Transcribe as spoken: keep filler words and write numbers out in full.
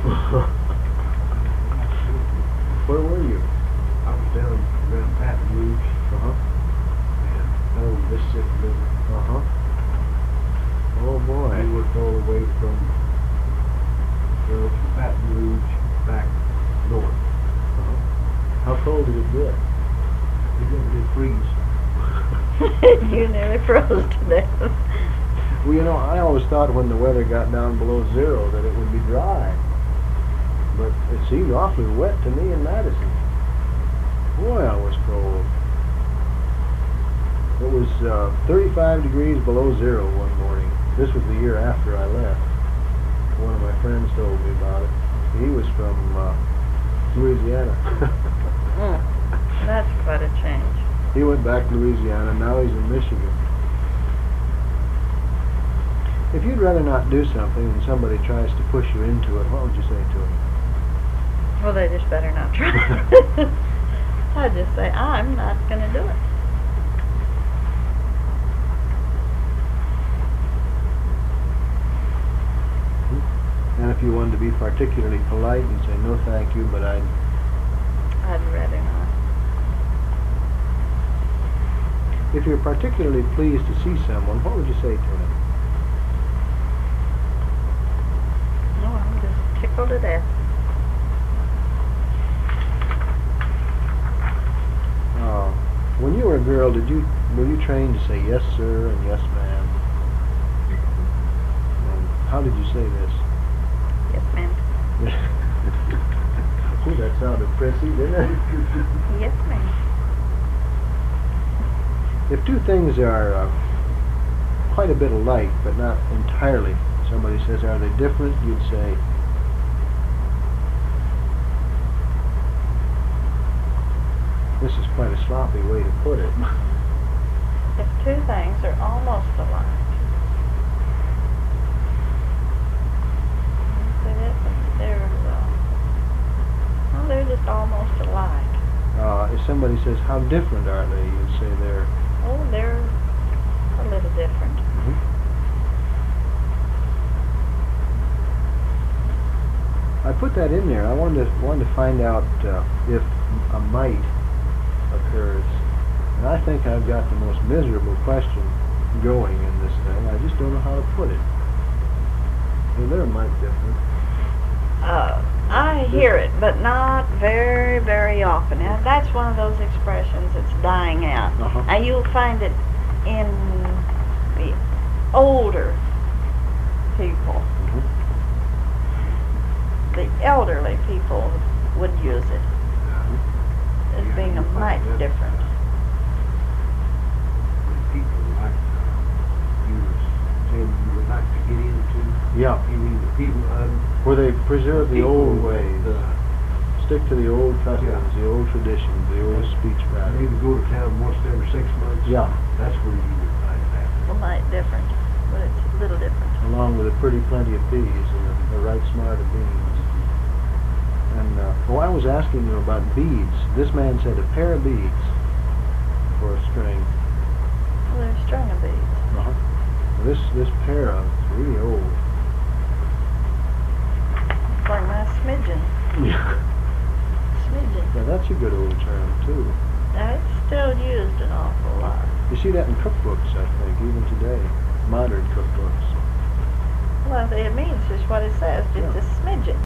Where were you? I was down around Baton Rouge Uh-huh. and down the Mississippi River. Uh-huh. Oh boy. We worked all the way from, well, from Baton Rouge back north. Uh-huh. How cold did it get? We never did freeze. You nearly froze to death. Well, you know, I always thought when the weather got down below zero that it would be dry. But it seemed awfully wet to me in Madison. Boy, I was cold. It was uh, thirty-five degrees below zero one morning. This was the year after I left. One of my friends told me about it. He was from uh, Louisiana. Mm, that's quite a change. He went back to Louisiana, now he's in Michigan. If you'd rather not do something and somebody tries to push you into it, what would you say to them? Well, they just better not try. I'd just say, I'm not going to do it. And if you wanted to be particularly polite and say, no thank you, but I'd... I'd rather not. If you're particularly pleased to see someone, what would you say to him? No, I'm just tickled to death. Uh, when you were a girl, did you were you trained to say yes sir and yes ma'am? And how did you say this? Yes, ma'am. Oh, that sounded prissy, didn't it? Yes, ma'am. If two things are uh, quite a bit alike, but not entirely, somebody says, are they different? You'd say, this is quite a sloppy way to put it. If two things are almost alike. They're, uh, well, they're just almost alike. Uh, if somebody says, how different are they? You'd say they're... Oh, they're a little different. Mm-hmm. I put that in there. I wanted to, wanted to find out uh, if a might occurs. And I think I've got the most miserable question going in this thing. I just don't know how to put it. Well, they're a mite different. Uh, I hear it, but not very, very often. Now, that's one of those expressions that's dying out. Uh-huh. Now, you'll find it in the older people. Mm-hmm. The elderly people would use it as Yeah, being a you find mite that, different. uh, when people like uh, you was saying you would like to get into. Yeah. You mean the people um, Where they preserve the people old that, ways. Uh, Stick to the old customs, Yeah. the old traditions, the old speech maybe patterns. go to town once every six months. Yeah. That's where you would find that. A mite different, but it's a little different. Along with a pretty plenty of peas and a, a right smart of beans. And, uh, oh, I was asking you about beads. This man said a pair of beads for a string. Well, they're a string of beads. Uh-huh. This, this pair of is really old. It's like my smidgen. Yeah. Smidgen. Now that's a good old term, too. Now, it's still used an awful lot. You see that in cookbooks, I think, even today. Modern cookbooks. Well, it means just what it says, just Yeah. a smidgen.